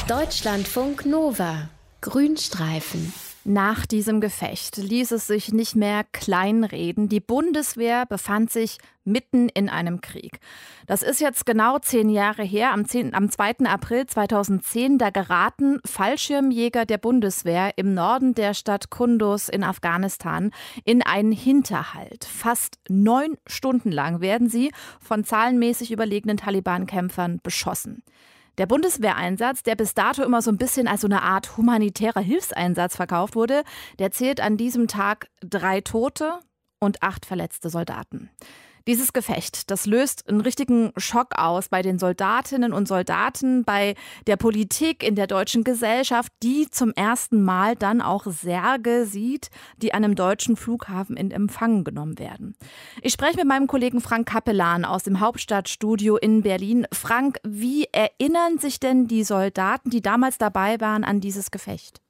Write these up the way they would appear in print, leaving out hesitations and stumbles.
Deutschlandfunk Nova. Grünstreifen. Nach diesem Gefecht ließ es sich nicht mehr kleinreden. Die Bundeswehr befand sich mitten in einem Krieg. Das ist jetzt genau 10 Jahre her. Am 2. April 2010, da geraten Fallschirmjäger der Bundeswehr im Norden der Stadt Kunduz in Afghanistan in einen Hinterhalt. Fast 9 Stunden lang werden sie von zahlenmäßig überlegenen Taliban-Kämpfern beschossen. Der Bundeswehreinsatz, der bis dato immer so ein bisschen als so eine Art humanitärer Hilfseinsatz verkauft wurde, der zählt an diesem Tag 3 Tote und 8 verletzte Soldaten. Dieses Gefecht, das löst einen richtigen Schock aus bei den Soldatinnen und Soldaten, bei der Politik, in der deutschen Gesellschaft, die zum ersten Mal dann auch Särge sieht, die an einem deutschen Flughafen in Empfang genommen werden. Ich spreche mit meinem Kollegen Frank Capellan aus dem Hauptstadtstudio in Berlin. Frank, wie erinnern sich denn die Soldaten, die damals dabei waren, an dieses Gefecht?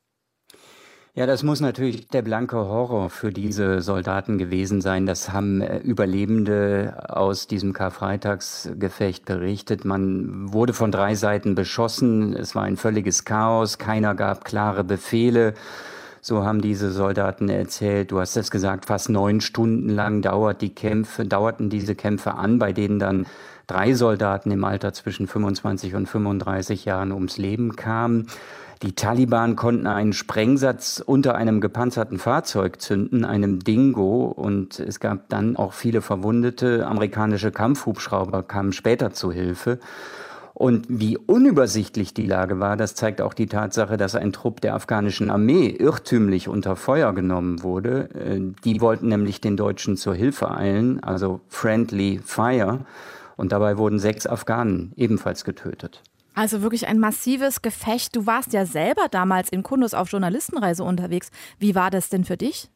Ja, das muss natürlich der blanke Horror für diese Soldaten gewesen sein. Das haben Überlebende aus diesem Karfreitagsgefecht berichtet. Man wurde von 3 Seiten beschossen. Es war ein völliges Chaos. Keiner gab klare Befehle. So haben diese Soldaten erzählt. Du hast es gesagt, fast 9 Stunden lang dauerten diese Kämpfe an, bei denen dann 3 Soldaten im Alter zwischen 25 und 35 Jahren ums Leben kamen. Die Taliban konnten einen Sprengsatz unter einem gepanzerten Fahrzeug zünden, einem Dingo, und es gab dann auch viele Verwundete. Amerikanische Kampfhubschrauber kamen später zu Hilfe. Und wie unübersichtlich die Lage war, das zeigt auch die Tatsache, dass ein Trupp der afghanischen Armee irrtümlich unter Feuer genommen wurde. Die wollten nämlich den Deutschen zur Hilfe eilen, also Friendly Fire. Und dabei wurden 6 Afghanen ebenfalls getötet. Also wirklich ein massives Gefecht. Du warst ja selber damals in Kunduz auf Journalistenreise unterwegs. Wie war das denn für dich?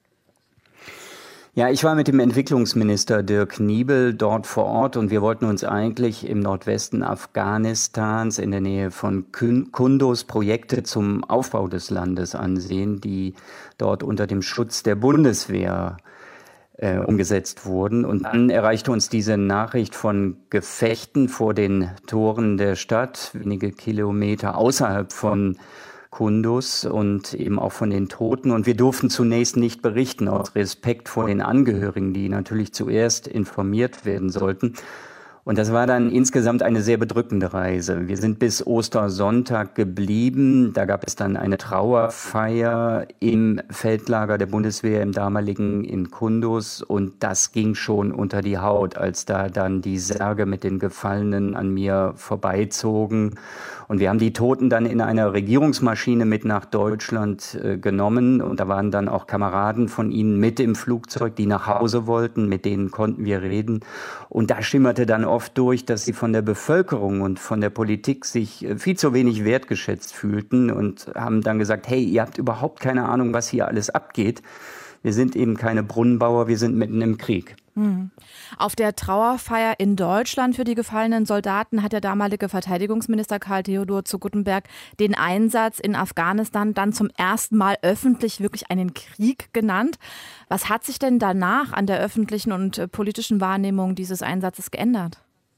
Ja, ich war mit dem Entwicklungsminister Dirk Niebel dort vor Ort und wir wollten uns eigentlich im Nordwesten Afghanistans in der Nähe von Kunduz Projekte zum Aufbau des Landes ansehen, die dort unter dem Schutz der Bundeswehr umgesetzt wurden. Und dann erreichte uns diese Nachricht von Gefechten vor den Toren der Stadt, wenige Kilometer außerhalb von Kunduz, und eben auch von den Toten. Und wir durften zunächst nicht berichten, aus Respekt vor den Angehörigen, die natürlich zuerst informiert werden sollten. Und das war dann insgesamt eine sehr bedrückende Reise. Wir sind bis Ostersonntag geblieben. Da gab es dann eine Trauerfeier im Feldlager der Bundeswehr im damaligen in Kunduz. Und das ging schon unter die Haut, als da dann die Särge mit den Gefallenen an mir vorbeizogen. Und wir haben die Toten dann in einer Regierungsmaschine mit nach Deutschland genommen. Und da waren dann auch Kameraden von ihnen mit im Flugzeug, die nach Hause wollten. Mit denen konnten wir reden. Und da schimmerte dann oft durch, dass sie von der Bevölkerung und von der Politik sich viel zu wenig wertgeschätzt fühlten und haben dann gesagt, hey, ihr habt überhaupt keine Ahnung, was hier alles abgeht. Wir sind eben keine Brunnenbauer, wir sind mitten im Krieg. Auf der Trauerfeier in Deutschland für die gefallenen Soldaten hat der damalige Verteidigungsminister Karl Theodor zu Guttenberg den Einsatz in Afghanistan dann zum ersten Mal öffentlich wirklich einen Krieg genannt. Was hat sich denn danach an der öffentlichen und politischen Wahrnehmung dieses Einsatzes geändert?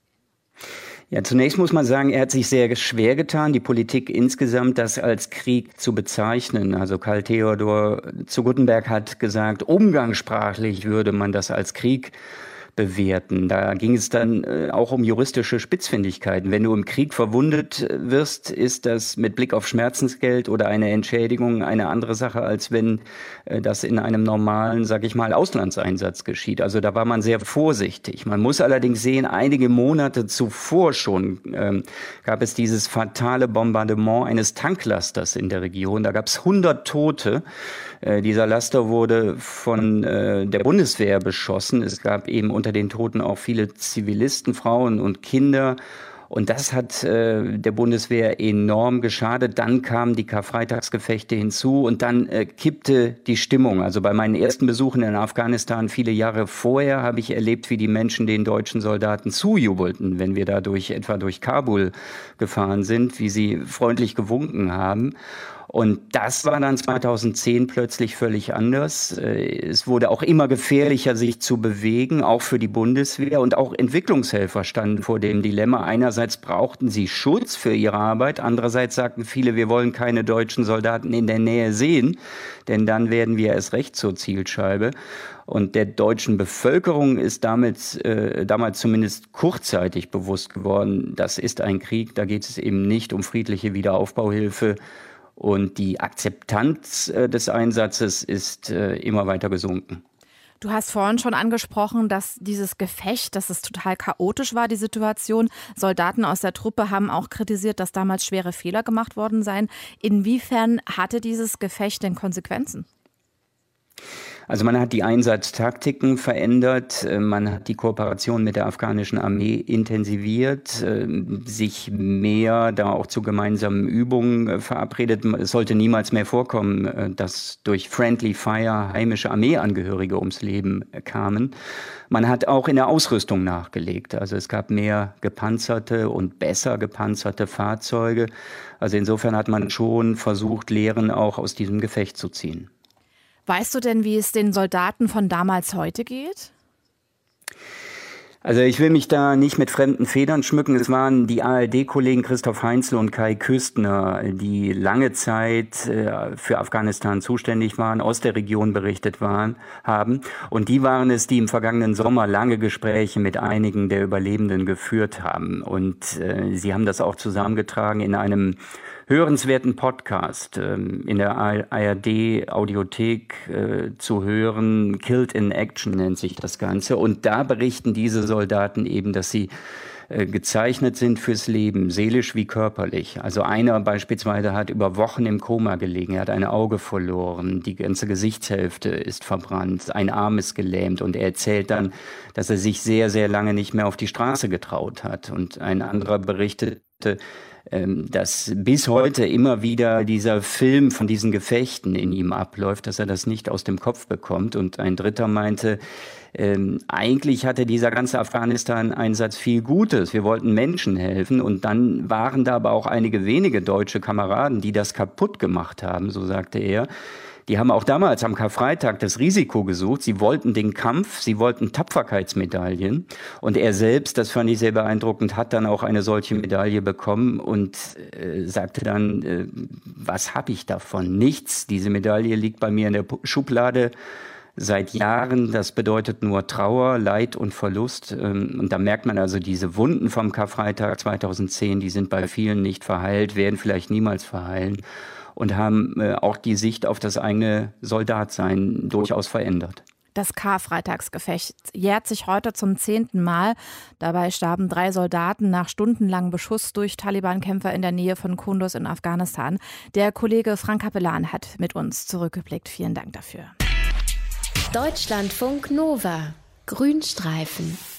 Ja, zunächst muss man sagen, er hat sich sehr schwer getan, die Politik insgesamt das als Krieg zu bezeichnen. Also Karl Theodor zu Guttenberg hat gesagt, umgangssprachlich würde man das als Krieg bewerten. Da ging es dann auch um juristische Spitzfindigkeiten. Wenn du im Krieg verwundet wirst, ist das mit Blick auf Schmerzensgeld oder eine Entschädigung eine andere Sache, als wenn das in einem normalen, sag ich mal, Auslandseinsatz geschieht. Also da war man sehr vorsichtig. Man muss allerdings sehen, einige Monate zuvor schon gab es dieses fatale Bombardement eines Tanklasters in der Region. Da gab es 100 Tote. Dieser Laster wurde von der Bundeswehr beschossen. Es gab eben unter den Toten auch viele Zivilisten, Frauen und Kinder. Und das hat der Bundeswehr enorm geschadet. Dann kamen die Karfreitagsgefechte hinzu und dann kippte die Stimmung. Also bei meinen ersten Besuchen in Afghanistan viele Jahre vorher habe ich erlebt, wie die Menschen den deutschen Soldaten zujubelten, wenn wir da etwa durch Kabul gefahren sind, wie sie freundlich gewunken haben. Und das war dann 2010 plötzlich völlig anders. Es wurde auch immer gefährlicher, sich zu bewegen, auch für die Bundeswehr. Und auch Entwicklungshelfer standen vor dem Dilemma. Einerseits brauchten sie Schutz für ihre Arbeit. Andererseits sagten viele, wir wollen keine deutschen Soldaten in der Nähe sehen, denn dann werden wir erst recht zur Zielscheibe. Und der deutschen Bevölkerung ist damals zumindest kurzzeitig bewusst geworden, das ist ein Krieg, da geht es eben nicht um friedliche Wiederaufbauhilfe. Und die Akzeptanz des Einsatzes ist immer weiter gesunken. Du hast vorhin schon angesprochen, dass dieses Gefecht, dass es total chaotisch war, die Situation. Soldaten aus der Truppe haben auch kritisiert, dass damals schwere Fehler gemacht worden seien. Inwiefern hatte dieses Gefecht denn Konsequenzen? Also man hat die Einsatztaktiken verändert, man hat die Kooperation mit der afghanischen Armee intensiviert, sich mehr da auch zu gemeinsamen Übungen verabredet. Es sollte niemals mehr vorkommen, dass durch Friendly Fire heimische Armeeangehörige ums Leben kamen. Man hat auch in der Ausrüstung nachgelegt. Also es gab mehr gepanzerte und besser gepanzerte Fahrzeuge. Also insofern hat man schon versucht, Lehren auch aus diesem Gefecht zu ziehen. Weißt du denn, wie es den Soldaten von damals heute geht? Also ich will mich da nicht mit fremden Federn schmücken. Es waren die ARD-Kollegen Christoph Heinzl und Kai Küstner, die lange Zeit für Afghanistan zuständig waren, aus der Region berichtet haben. Und die waren es, die im vergangenen Sommer lange Gespräche mit einigen der Überlebenden geführt haben. Und sie haben das auch zusammengetragen in einem hörenswerten Podcast in der ARD-Audiothek zu hören. Killed in Action nennt sich das Ganze. Und da berichten diese Soldaten eben, dass sie gezeichnet sind fürs Leben, seelisch wie körperlich. Also einer beispielsweise hat über Wochen im Koma gelegen, er hat ein Auge verloren, die ganze Gesichtshälfte ist verbrannt, ein Arm ist gelähmt und er erzählt dann, dass er sich sehr, sehr lange nicht mehr auf die Straße getraut hat. Und ein anderer berichtete, dass bis heute immer wieder dieser Film von diesen Gefechten in ihm abläuft, dass er das nicht aus dem Kopf bekommt. Und ein dritter meinte, eigentlich hatte dieser ganze Afghanistan-Einsatz viel Gutes. Wir wollten Menschen helfen und dann waren da aber auch einige wenige deutsche Kameraden, die das kaputt gemacht haben, so sagte er. Die haben auch damals am Karfreitag das Risiko gesucht. Sie wollten den Kampf, sie wollten Tapferkeitsmedaillen. Und er selbst, das fand ich sehr beeindruckend, hat dann auch eine solche Medaille bekommen und sagte dann, was habe ich davon? Nichts. Diese Medaille liegt bei mir in der Schublade seit Jahren. Das bedeutet nur Trauer, Leid und Verlust. Und da merkt man also, diese Wunden vom Karfreitag 2010, die sind bei vielen nicht verheilt, werden vielleicht niemals verheilen. Und haben auch die Sicht auf das eigene Soldatsein durchaus verändert. Das Karfreitagsgefecht jährt sich heute zum 10. Mal. Dabei starben 3 Soldaten nach stundenlangem Beschuss durch Taliban-Kämpfer in der Nähe von Kunduz in Afghanistan. Der Kollege Frank Capellan hat mit uns zurückgeblickt. Vielen Dank dafür. Deutschlandfunk Nova. Grünstreifen.